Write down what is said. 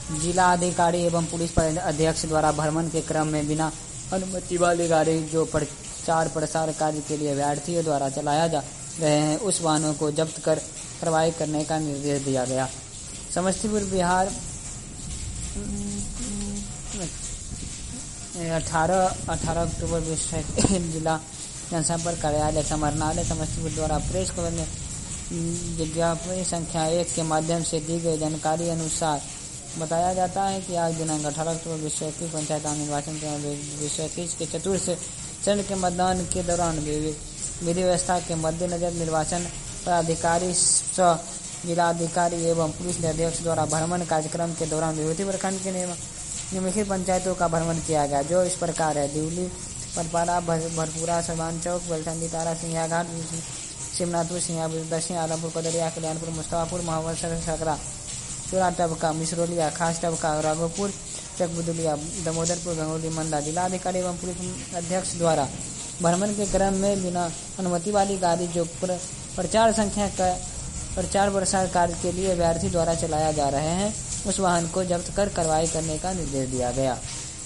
जिला अधिकारी एवं पुलिस अध्यक्ष द्वारा भ्रमण के क्रम में बिना अनुमति वाली गाड़ी जो प्रचार प्रसार कार्य के लिए अभ्यर्थियों द्वारा चलाया जा रहे हैं उस वाहनों को जब्त कर कार्रवाई करने का निर्देश दिया गया। समस्तीपुर बिहार 18 अक्टूबर जिला जनसंपर्क कार्यालय समरनालय समस्तीपुर द्वारा प्रेस खबर में विज्ञापन संख्या 1 के माध्यम से दी गई जानकारी अनुसार बताया जाता है कि आज दिनांक 18 अक्टूबर 2021 पंचायत निर्वाचन 2021 के चतुर्थ चरण के मतदान के दौरान विधि व्यवस्था के मद्देनजर निर्वाचन पदाधिकारी सह जिलाधिकारी एवं पुलिस अध्यक्ष द्वारा भ्रमण कार्यक्रम के दौरान विभूति प्रखंड के निम्नलिखित पंचायतों का भ्रमण किया गया, जो इस प्रकार है। दिवली, परपाड़ा, भरपूरा, सरमान चौक, बेलठंडी, तारा, सिंहिया घाट, शिवनाथपुर, सिंहिया दक्षिण, आलमपुर, कदरिया, कल्याणपुर, मुस्तफापुर, महावर, सकरा, चोरा टबका, मिसरोलिया, खास टबका, राघोपुर, चकबुदुलिया, दामोदरपुर, गंगोली, मंदा। जिलाधिकारी एवं पुलिस अध्यक्ष द्वारा भ्रमण के क्रम में बिना अनुमति वाली गाड़ी जो प्रचार प्रसार कार्य के लिए अभ्यर्थी द्वारा चलाया जा रहे हैं उस वाहन को जब्त कर कार्रवाई करने का निर्देश दिया गया।